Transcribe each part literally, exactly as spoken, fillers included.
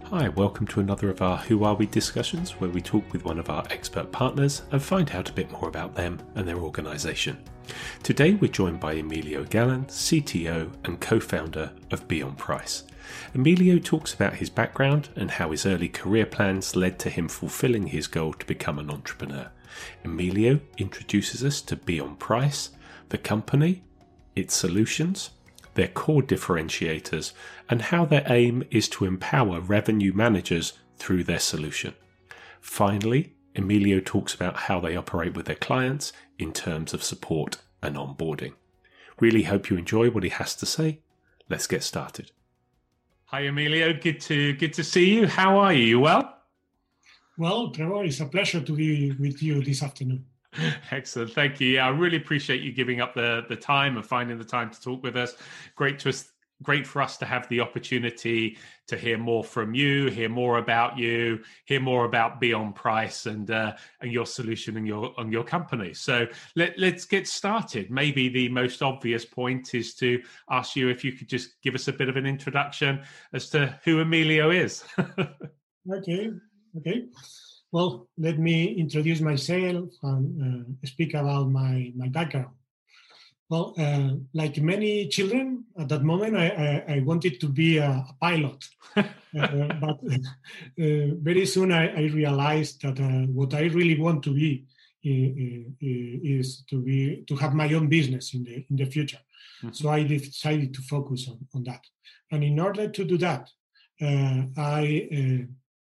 Hi, welcome to another of our Who Are We discussions, where we talk with one of our expert partners and find out a bit more about them and their organisation. Today we're joined by Emilio Galán, C T O and co-founder of Beyond Price. Emilio talks about his background and how his early career plans led to him fulfilling his goal to become an entrepreneur. Emilio introduces us to Beyond Price, the company, its solutions, their core differentiators, and how their aim is to empower revenue managers through their solution. Finally, Emilio talks about how they operate with their clients in terms of support and onboarding. Really hope you enjoy what he has to say. Let's get started. Hi, Emilio. Good to good to see you. How are you? You well? Well, Trevor, it's a pleasure to be with you this afternoon. Excellent. Thank you. Yeah, I really appreciate you giving up the, the time and finding the time to talk with us. Great to us, great for us to have the opportunity to hear more from you, hear more about you, hear more about Beyond Price and uh, and your solution and your and your company. So let, let's get started. Maybe the most obvious point is to ask you if you could just give us a bit of an introduction as to who Emilio is. Okay. Okay. Well, let me introduce myself and uh, speak about my, my background. Well, uh, like many children at that moment, I, I, I wanted to be a, a pilot. uh, but uh, very soon I, I realized that uh, what I really want to be uh, uh, is to be to have my own business in the in the future. Mm-hmm. So I decided to focus on, on that. And in order to do that, uh, I uh,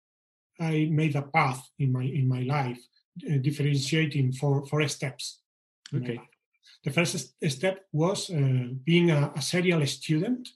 I made a path in my in my life, uh, differentiating four four steps. Okay. The first step was uh, being a, a serial student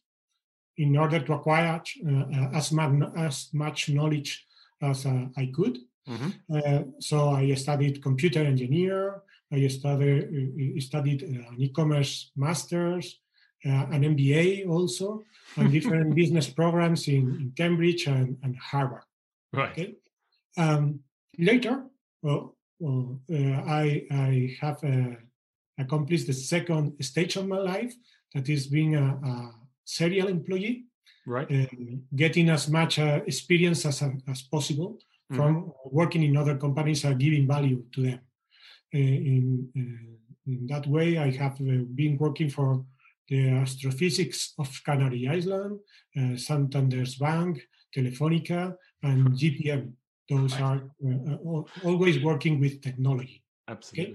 in order to acquire uh, as, much, as much knowledge as uh, I could. Mm-hmm. Uh, so I studied computer engineer. I studied uh, studied uh, an e-commerce master's, uh, an M B A also, and different business programs in, in Cambridge and, and Harvard. Right. Okay. Um, later, well, well uh, I I have uh, accomplished the second stage of my life, that is being a, a serial employee, right? Uh, getting as much uh, experience as as possible mm-hmm. from working in other companies and giving value to them. Uh, in, uh, in that way, I have uh, been working for the Astrophysics of Canary Island, uh, Santander's Bank, Telefonica, and G P M. Those right. are uh, always working with technology. Absolutely. Okay?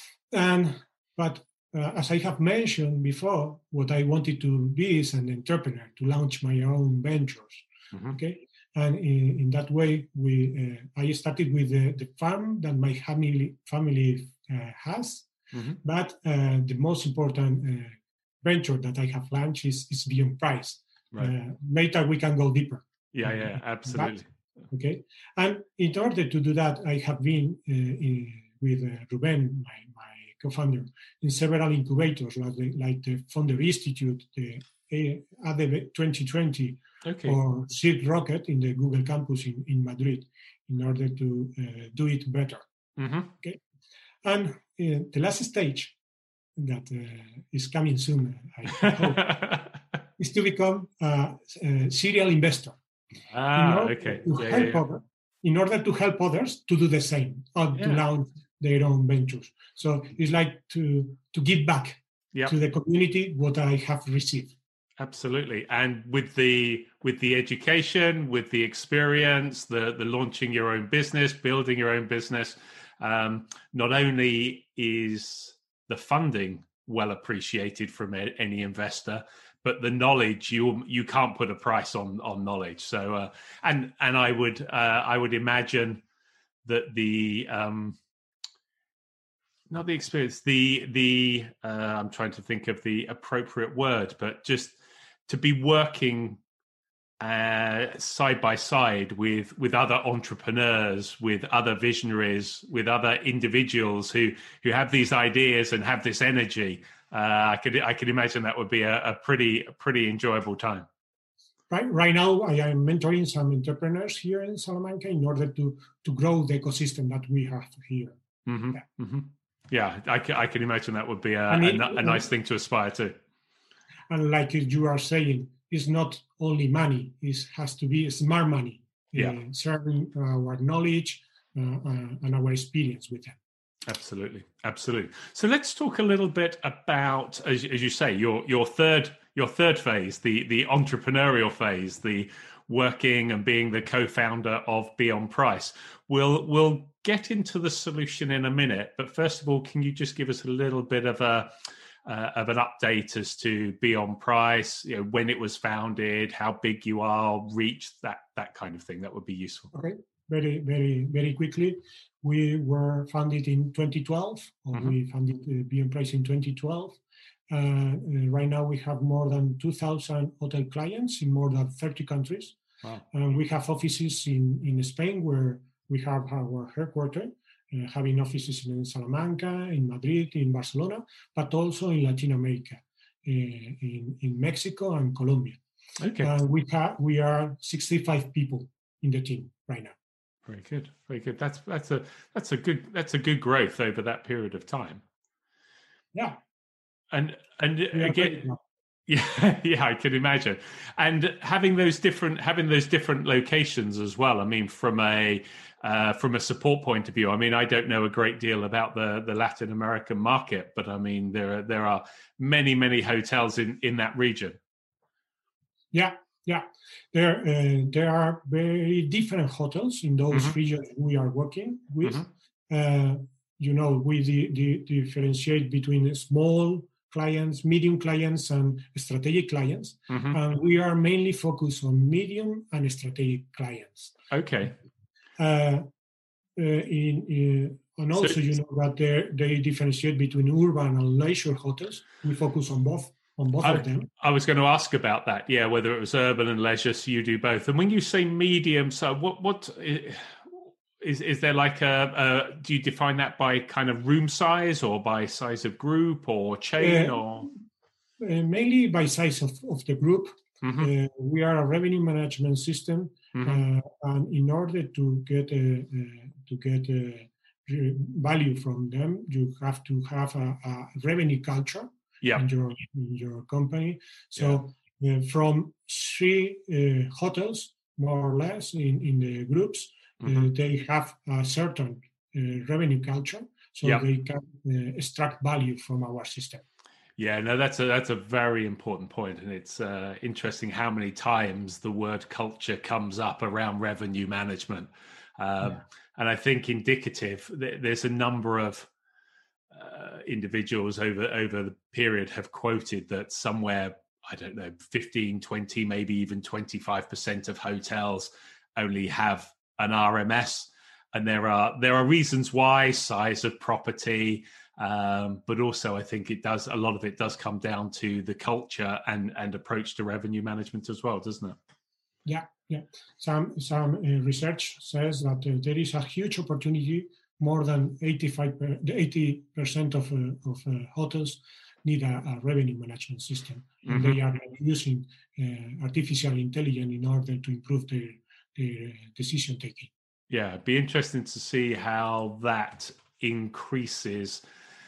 And but uh, as I have mentioned before, what I wanted to be is an entrepreneur, to launch my own ventures. Mm-hmm. Okay, and in, in that way, we uh, I started with the, the farm that my family family uh, has. Mm-hmm. But uh, the most important uh, venture that I have launched is, is Beyond Price. Right. Uh, later we can go deeper. Yeah, yeah, absolutely. That. Okay, and in order to do that, I have been uh, in, with uh, Ruben, my, my co-founder, in several incubators like the, like the Founder Institute, the A D V twenty twenty, okay. or Seed Rocket in the Google campus in, in Madrid, in order to uh, do it better. Mm-hmm. Okay, and uh, the last stage that uh, is coming soon, I hope, is to become a, a serial investor. Ah, okay. To yeah, help yeah. Other, in order to help others to do the same, or yeah. to launch their own ventures. So it's like to to give back yep. to the community what I have received. Absolutely. And with the with the education, with the experience, the the launching your own business, building your own business, um, not only is the funding well appreciated from a, any investor, but the knowledge, you you can't put a price on on knowledge. So uh, and and I would uh, I would imagine that the um, not the experience, the the uh, I'm trying to think of the appropriate word, but just to be working uh, side by side with with other entrepreneurs, with other visionaries, with other individuals who who have these ideas and have this energy. Uh, I could I could imagine that would be a, a pretty a pretty enjoyable time. Right, right now, I am mentoring some entrepreneurs here in Salamanca in order to to grow the ecosystem that we have here. Mm-hmm, yeah, mm-hmm. yeah I, can, I can imagine that would be a, it, a, a nice thing to aspire to. And like you are saying, it's not only money; it has to be smart money. yeah. sharing our knowledge uh, uh, and our experience with them. Absolutely, absolutely. So let's talk a little bit about, as, as you say, your your third your third phase, the the entrepreneurial phase, the working and being the co-founder of Beyond Price. We'll we'll get into the solution in a minute, but first of all, can you just give us a little bit of a uh, of an update as to Beyond Price, you know, when it was founded, how big you are, reach, that that kind of thing? That would be useful. Okay, very very very quickly. We were founded in twenty twelve, or mm-hmm. we founded uh, Beyond Price in twenty twelve. Uh, uh, right now we have more than two thousand hotel clients in more than thirty countries. Wow. Uh, we have offices in, in Spain where we have our headquarters, uh, having offices in Salamanca, in Madrid, in Barcelona, but also in Latin America, uh, in, in Mexico and Colombia. Okay. Uh, we, ha- we are sixty-five people in the team right now. Very good, very good. That's that's a that's a good that's a good growth over that period of time. Yeah, and and yeah, again, yeah, yeah, I can imagine. And having those different having those different locations as well. I mean, from a uh, from a support point of view, I mean, I don't know a great deal about the the Latin American market, but I mean, there are there are many many hotels in in that region. Yeah. Yeah, there uh, there are very different hotels in those mm-hmm. regions we are working with. Mm-hmm. Uh, you know, we di- di- differentiate between small clients, medium clients, and strategic clients. Mm-hmm. And we are mainly focused on medium and strategic clients. Okay. Uh, uh, in, in and also, so, you know, that they they differentiate between urban and leisure hotels. We focus on both. On both I, of them. I was going to ask about that, yeah, whether it was urban and leisure, so you do both. And when you say medium, so what what is is there like a, a do you define that by kind of room size or by size of group or chain uh, or? Uh, mainly by size of, of the group. Mm-hmm. Uh, we are a revenue management system, mm-hmm. uh, and in order to get a, uh, to get a value from them, you have to have a, a revenue culture. Yeah. In your in your company. So yeah. uh, from three uh, hotels, more or less, in, in the groups, mm-hmm. uh, they have a certain uh, revenue culture, so yeah. they can uh, extract value from our system. Yeah, no, that's a that's a very important point, and it's uh, interesting how many times the word culture comes up around revenue management, um, yeah. and I think indicative. There's a number of Uh, individuals over over the period have quoted that somewhere, I don't know, fifteen, twenty, maybe even twenty-five percent of hotels only have an R M S, and there are there are reasons why, size of property, um, but also I think it does a lot of it does come down to the culture and and approach to revenue management as well, doesn't it? Yeah, yeah. Some some uh, research says that uh, there is a huge opportunity. More than eighty-five, eighty percent of, uh, of uh, hotels need a, a revenue management system. And mm-hmm. they are using uh, artificial intelligence in order to improve their, their decision taking. Yeah, it'd be interesting to see how that increases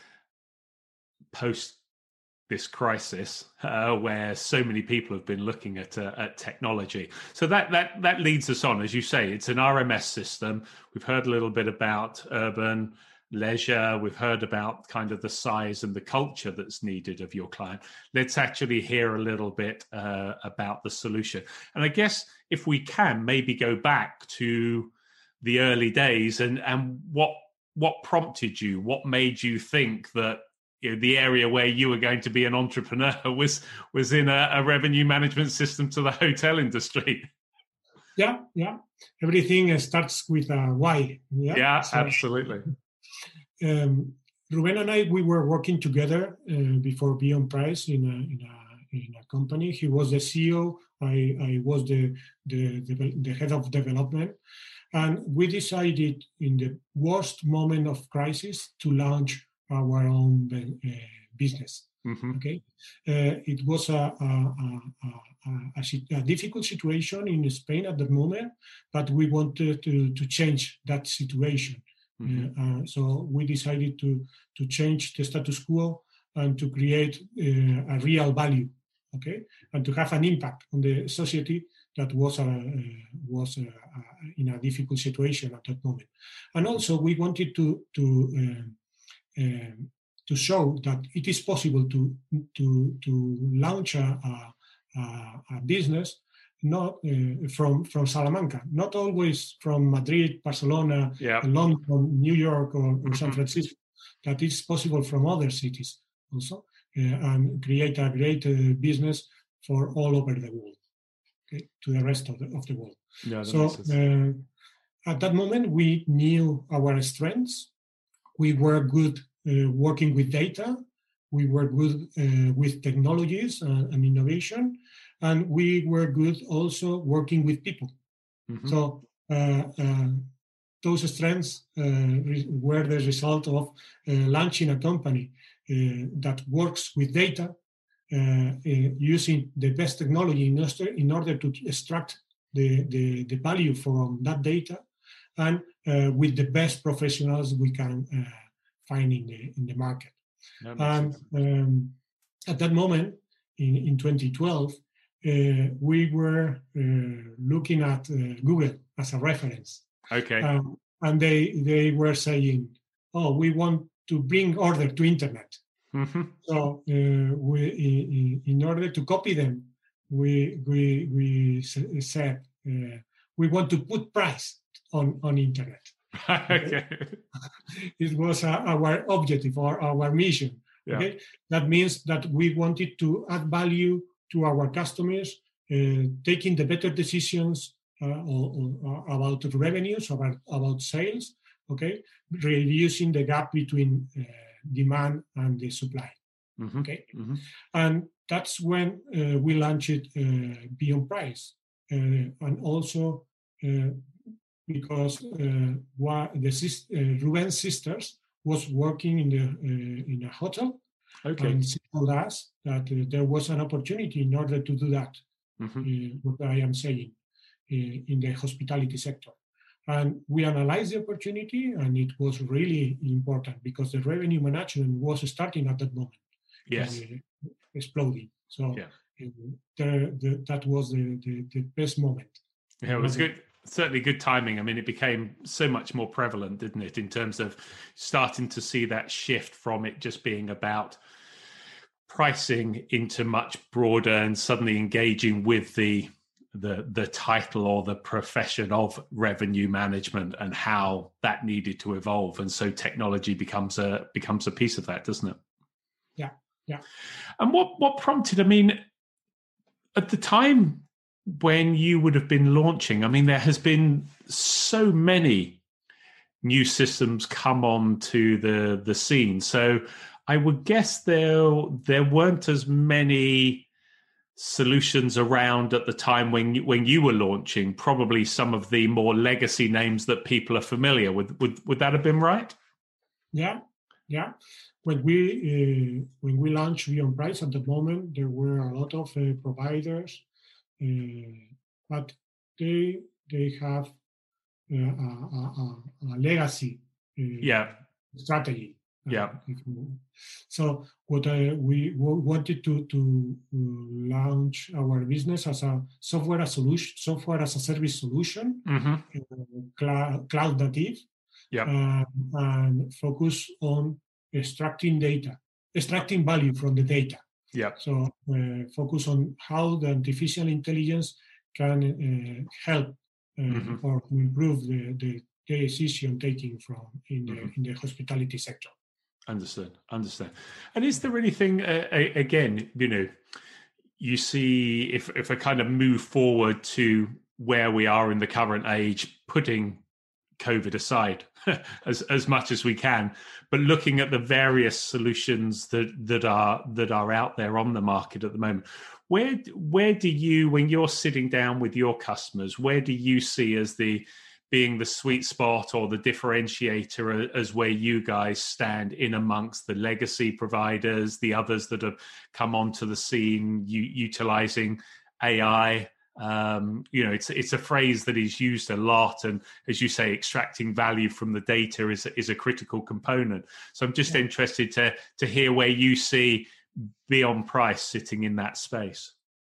post this crisis, uh, where so many people have been looking at uh, at technology. So that that that leads us on, as you say, it's an R M S system. We've heard a little bit about urban, leisure. We've heard about kind of the size and the culture that's needed of your client. Let's actually hear a little bit uh, about the solution. And I guess if we can maybe go back to the early days and and what what prompted you, what made you think that, you know, the area where you were going to be an entrepreneur was was in a, a revenue management system to the hotel industry. Yeah, yeah. Everything starts with a why. Yeah, yeah so, absolutely. Um, Ruben and I, we were working together uh, before Beyond Price in a, in a in a company. He was the C E O. I, I was the, the the the head of development, and we decided in the worst moment of crisis to launch our own uh, business. Mm-hmm. Okay, uh, it was a a, a, a a difficult situation in Spain at the moment, but we wanted to to change that situation. Mm-hmm. Uh, uh, so we decided to to change the status quo and to create uh, a real value, okay, and to have an impact on the society that was a, uh, was a, a, in a difficult situation at that moment. And also we wanted to to um, um, to show that it is possible to to to launch a, a, a business not uh, from from Salamanca, not always from Madrid, Barcelona, yeah. London, New York, or, or mm-hmm. San Francisco. That is possible from other cities also, uh, and create a great uh, business for all over the world, okay, to the rest of the of the world. Yeah, so uh, at that moment, we knew our strengths. We were good uh, working with data. We were good uh, with technologies uh, and innovation. And we were good also working with people. Mm-hmm. So uh, uh, those strengths uh, re- were the result of uh, launching a company uh, that works with data, uh, uh, using the best technology in order, in order to extract the, the, the value from that data, and uh, with the best professionals we can uh, find in the, in the market. And um, at that moment, in, in twenty twelve, Uh, we were uh, looking at uh, Google as a reference. Okay. Um, and they they were saying, "Oh, we want to bring order to internet." Mm-hmm. So uh, we, in, in order to copy them, we we we said uh, we want to put price on on internet. Okay. It was uh, our objective or our mission. Yeah. Okay, that means that we wanted to add value to our customers, uh, taking the better decisions uh, or, or about revenues, about, about sales, okay, reducing the gap between uh, demand and the supply, mm-hmm. okay? Mm-hmm. And that's when uh, we launched uh, Beyond Price. Uh, and also uh, because uh, what the uh, Ruben's sisters was working in, the, uh, in a hotel. Okay. And she told us that uh, there was an opportunity in order to do that, mm-hmm. uh, what I am saying, uh, in the hospitality sector. And we analyzed the opportunity, and it was really important because the revenue management was starting at that moment. Yes. Uh, exploding. So yeah. uh, the, the, that was the, the, the best moment. Yeah, it was good. Certainly good timing. I mean, it became so much more prevalent, didn't it, in terms of starting to see that shift from it just being about pricing into much broader and suddenly engaging with the the the title or the profession of revenue management and how that needed to evolve. And so technology becomes a becomes a piece of that, doesn't it? Yeah, yeah. And what what prompted, I mean, at the time when you would have been launching, I mean, there has been so many new systems come on to the, the scene. So I would guess there, there weren't as many solutions around at the time when you, when you were launching, probably some of the more legacy names that people are familiar with. Would, would that have been right? Yeah, yeah. When we uh, when we launched Beyond Price at the moment, there were a lot of uh, providers, uh, but they they have uh, a, a, a legacy uh, yeah. strategy. Yeah. Uh, so what I, we w- wanted to to uh, launch our business as a software as solution, software as a service solution, mm-hmm. uh, cloud, cloud native, yeah, uh, and focus on extracting data, extracting value from the data. Yeah. So uh, focus on how the artificial intelligence can uh, help uh, mm-hmm. or improve the, the decision taking from in the mm-hmm. in the hospitality sector. Understood. Understand. And is there anything uh, again? You know, you see if if I kind of move forward to where we are in the current age, putting COVID aside as as much as we can, but looking at the various solutions that that are that are out there on the market at the moment, where where do you, when you're sitting down with your customers, where do you see as the being the sweet spot or the differentiator as where you guys stand in amongst the legacy providers, the others that have come onto the scene, you, utilizing A I? Um, you know, it's it's a phrase that is used a lot, and as you say, extracting value from the data is is a critical component. So I'm just yeah. interested to to hear where you see Beyond Price sitting in that space.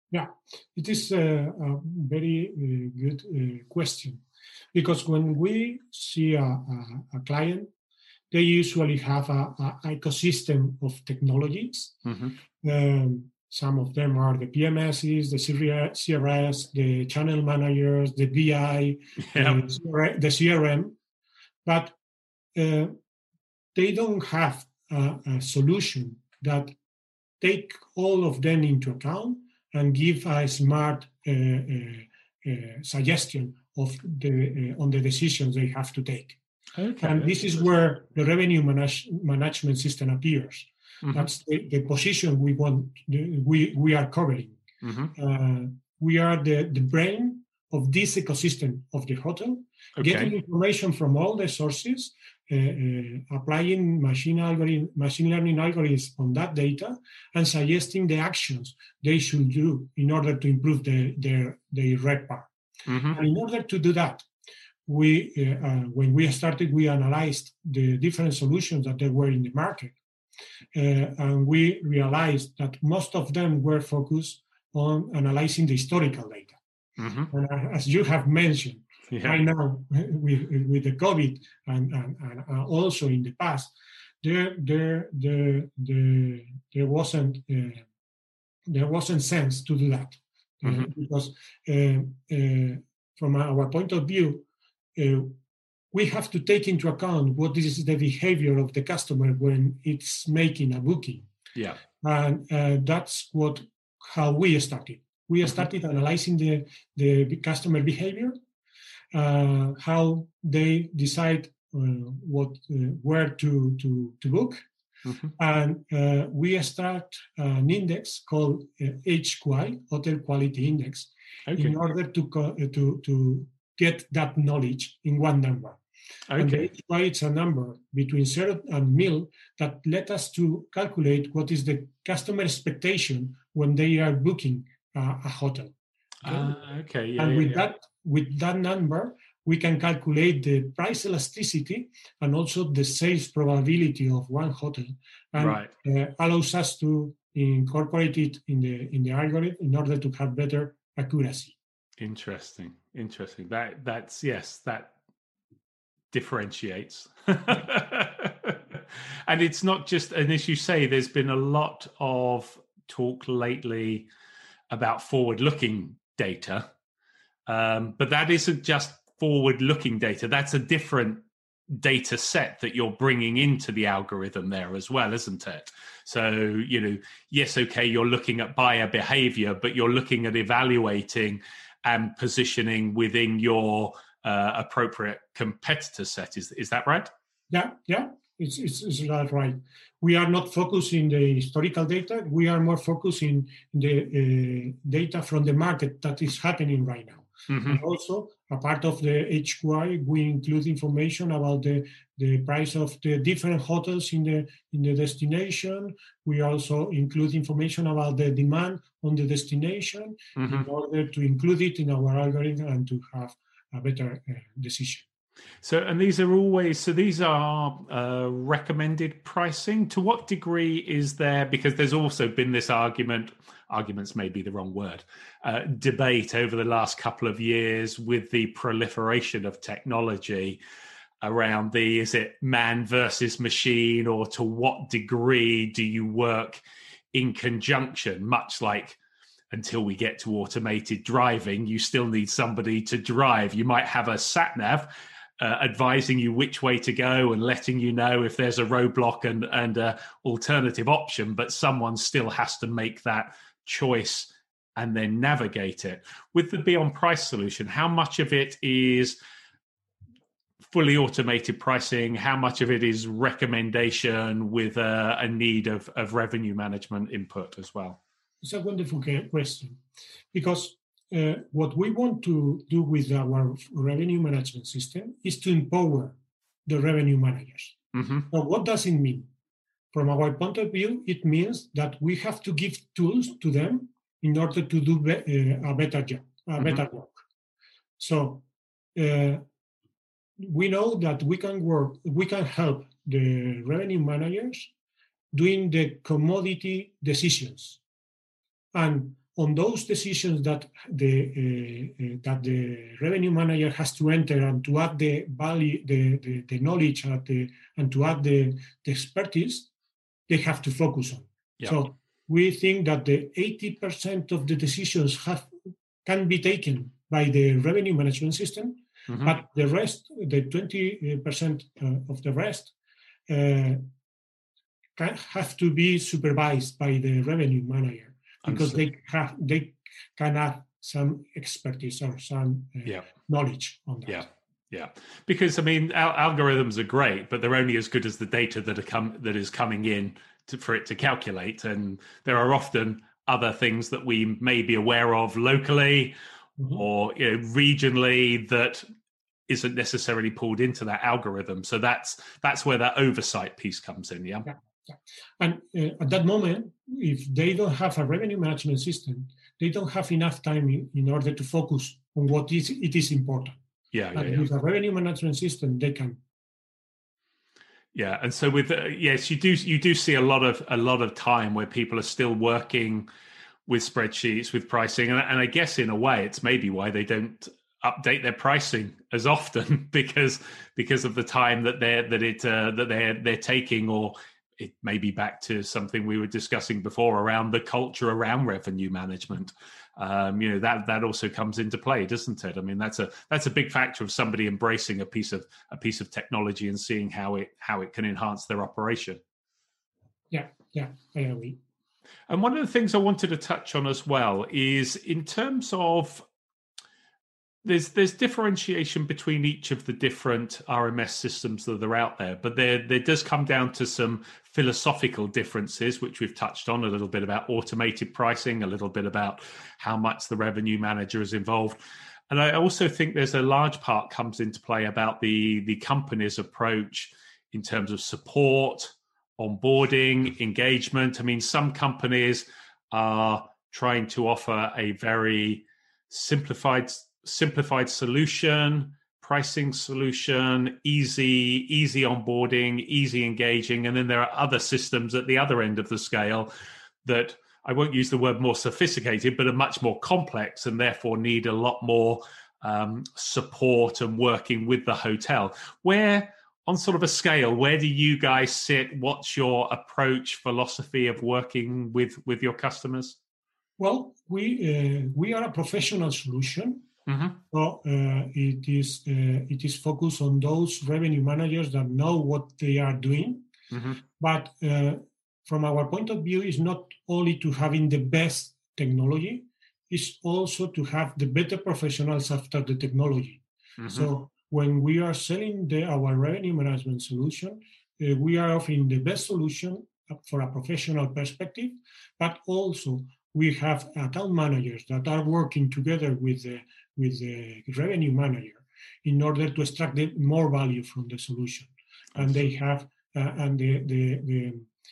Yeah, it is a, a very uh, good uh, question, because when we see a, a, a client, they usually have a, a ecosystem of technologies. Mm-hmm. Um, some of them are the P M Ss, the C R S, the channel managers, the B I, yeah. the, the C R M, but uh, they don't have a, a solution that take all of them into account and give a smart uh, uh, uh, suggestion of the uh, on the decisions they have to take. Okay, and this is where the revenue manage, management system appears. Mm-hmm. That's the, the position we want. The, we we are covering. Mm-hmm. Uh, we are the, the brain of this ecosystem of the hotel, okay. Getting information from all the sources, uh, uh, applying machine algorithm, machine learning algorithms on that data, and suggesting the actions they should do in order to improve the, their their RevPAR. Mm-hmm. And in order to do that, we uh, uh, when we started, we analyzed the different solutions that there were in the market, uh, and we realized that most of them were focused on analyzing the historical data. Mm-hmm. And as you have mentioned, yeah. right now with, with the COVID and, and, and also in the past, there there there there, there wasn't uh, there wasn't sense to do that. Mm-hmm. uh, because uh, uh, from our point of view, uh, we have to take into account what is the behavior of the customer when it's making a booking. Yeah, and uh, that's what how we started. We started mm-hmm. analyzing the, the customer behavior, uh, how they decide uh, what uh, where to to, to book, mm-hmm. and uh, we start an index called uh, H Q I, Hotel Quality Index, okay. in order to uh, to to get that knowledge in one number. Okay. And the H Q I is a number between zero and mil that let us to calculate what is the customer expectation when they are booking Uh, a hotel. Okay, uh, okay. Yeah, and with yeah, that, yeah. with that number, we can calculate the price elasticity and also the sales probability of one hotel, and right. uh, allows us to incorporate it in the in the algorithm in order to have better accuracy. Interesting, interesting. That that's yes, that differentiates. And it's not just, and as you say, there's been a lot of talk lately about forward-looking data, um, but that isn't just forward-looking data. That's a different data set that you're bringing into the algorithm there as well, isn't it? So, you know, yes, okay, you're looking at buyer behavior, but you're looking at evaluating and positioning within your uh, appropriate competitor set. Is is that right? Yeah, yeah, it's it's, it's that right. We are not focusing the historical data. We are more focusing the uh, data from the market that is happening right now. Mm-hmm. And also, a part of the H Q I, we include information about the, the price of the different hotels in the in the destination. We also include information about the demand on the destination, mm-hmm. in order to include it in our algorithm and to have a better uh, decision. So, and these are always, so these are uh, recommended pricing. To what degree is there, because there's also been this argument, arguments may be the wrong word, uh, debate over the last couple of years with the proliferation of technology around the, is it man versus machine, or to what degree do you work in conjunction, much like until we get to automated driving, you still need somebody to drive. You might have a sat nav Uh, advising you which way to go and letting you know if there's a roadblock and and a alternative option, but someone still has to make that choice and then navigate it. With the Beyond Price solution, how much of it is fully automated pricing? How much of it is recommendation with a, a need of, of revenue management input as well? It's a wonderful question, because Uh, what we want to do with our revenue management system is to empower the revenue managers. Mm-hmm. So what does it mean? From our point of view, it means that we have to give tools to them in order to do be- uh, a better job, a mm-hmm. better work. So uh, we know that we can work, we can help the revenue managers doing the commodity decisions. And on those decisions that the uh, uh, that the revenue manager has to enter and to add the value, the, the, the knowledge, and, the, and to add the, the expertise, they have to focus on. Yeah. So we think that the eighty percent of the decisions have can be taken by the revenue management system, mm-hmm. but the rest, the twenty percent uh, of the rest, uh, can have to be supervised by the revenue manager. Because they have, they can add some expertise or some uh, yeah. knowledge on that. Yeah, yeah. Because I mean, al- algorithms are great, but they're only as good as the data that are come that is coming in to, for it to calculate. And there are often other things that we may be aware of locally mm-hmm. or you know, regionally that isn't necessarily pulled into that algorithm. So that's that's where that oversight piece comes in. Yeah. yeah. And uh, at that moment, if they don't have a revenue management system, they don't have enough time in, in order to focus on what is it is important. Yeah, and yeah, with yeah. a revenue management system, they can. Yeah, and so with uh, yes, you do you do see a lot of a lot of time where people are still working with spreadsheets, with pricing, and, and I guess in a way, it's maybe why they don't update their pricing as often because because of the time that they're that it uh, that they're they're taking, or it may be back to something we were discussing before around the culture around revenue management. Um, you know, that that also comes into play, doesn't it? I mean, that's a that's a big factor of somebody embracing a piece of a piece of technology and seeing how it how it can enhance their operation. Yeah, yeah, I agree. And one of the things I wanted to touch on as well is in terms of There's there's differentiation between each of the different R M S systems that are out there, but there there does come down to some philosophical differences, which we've touched on a little bit about automated pricing, a little bit about how much the revenue manager is involved. And I also think there's a large part comes into play about the, the company's approach in terms of support, onboarding, engagement. I mean, some companies are trying to offer a very simplified simplified solution, pricing solution, easy, easy onboarding, easy engaging. And then there are other systems at the other end of the scale that I won't use the word more sophisticated, but are much more complex and therefore need a lot more um, support and working with the hotel. Where, on sort of a scale, where do you guys sit? What's your approach, philosophy of working with, with your customers? Well, we uh, we are a professional solution. Mm-hmm. So uh, it is uh, it is focused on those revenue managers that know what they are doing. Mm-hmm. But uh, from our point of view, it's not only to having the best technology, it's also to have the better professionals after the technology. Mm-hmm. So when we are selling the, our revenue management solution, uh, we are offering the best solution for a professional perspective, but also we have account managers that are working together with the with the revenue manager in order to extract the, more value from the solution. And they have, uh, and the the the,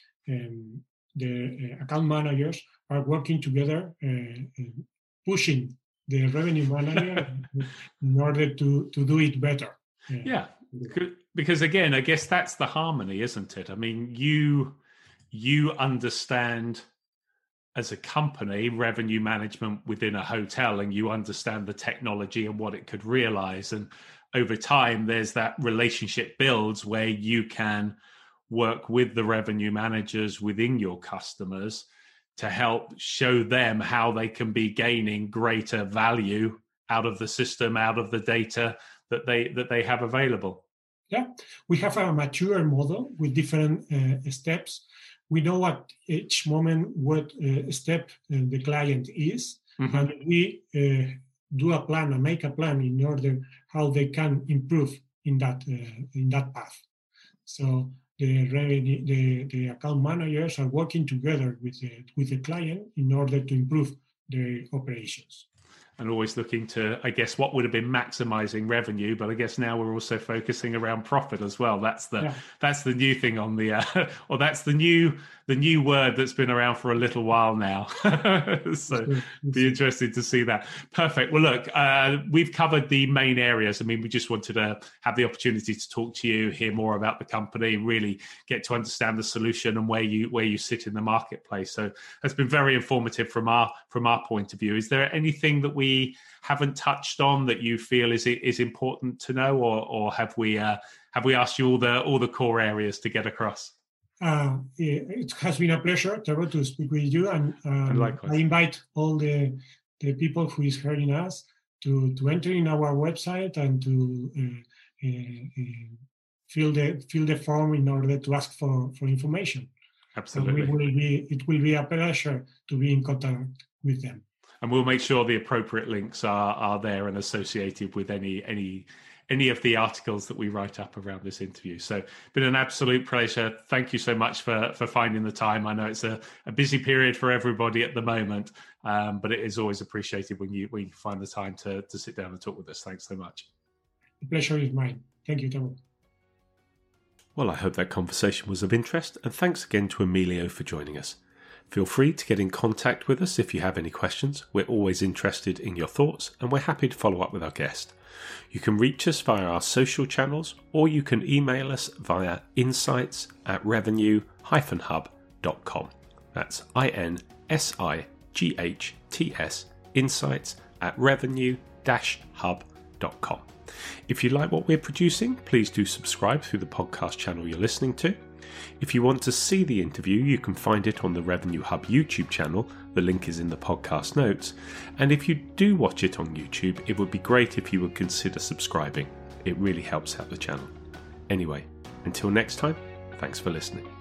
um, the uh, account managers are working together, uh, pushing the revenue manager in order to, to do it better. Uh, yeah, because again, I guess that's the harmony, isn't it? I mean, you you understand as a company, revenue management within a hotel, and you understand the technology and what it could realize. And over time, there's that relationship builds where you can work with the revenue managers within your customers to help show them how they can be gaining greater value out of the system, out of the data that they that they have available. Yeah, we have a mature model with different uh, steps. We know at each moment what uh, step uh, the client is, mm-hmm. and we uh, do a plan and make a plan in order how they can improve in that uh, in that path. So the revenue, the, the account managers are working together with the, with the client in order to improve their operations. and always looking to, I guess, what would have been maximizing revenue, but I guess now we're also focusing around profit as well. That's the yeah. that's the new thing on the, uh, or that's the new the new word that's been around for a little while now. So be interested to see that. Perfect. Well, look, uh, we've covered the main areas. I mean, we just wanted to have the opportunity to talk to you, hear more about the company, really get to understand the solution and where you where you sit in the marketplace. So that's been very informative from our from our point of view. Is there anything that we haven't touched on that you feel is is important to know, or or have we uh, have we asked you all the all the core areas to get across? Uh, it has been a pleasure, Trevor, to speak with you, and um, I invite all the the people who is hearing us to to enter in our website and to uh, uh, uh, fill the fill the form in order to ask for, for information. Absolutely, and we will be it will be a pleasure to be in contact with them. And we'll make sure the appropriate links are are there and associated with any any. any of the articles that we write up around this interview. So been an absolute pleasure. Thank you so much for, for finding the time. I know it's a, a busy period for everybody at the moment, um, but it is always appreciated when you, when you find the time to, to sit down and talk with us. Thanks so much. The pleasure is mine. Thank you, Tom. Well, I hope that conversation was of interest, and thanks again to Emilio for joining us. Feel free to get in contact with us if you have any questions. We're always interested in your thoughts, and we're happy to follow up with our guest. You can reach us via our social channels, or you can email us via insights at revenue dash hub dot com. That's I N S I G H T S, insights at revenue dash hub dot com. If you like what we're producing, please do subscribe through the podcast channel you're listening to. If you want to see the interview, you can find it on the Revenue Hub YouTube channel. The link is in the podcast notes. And if you do watch it on YouTube, it would be great if you would consider subscribing. It really helps out the channel. Anyway, until next time, thanks for listening.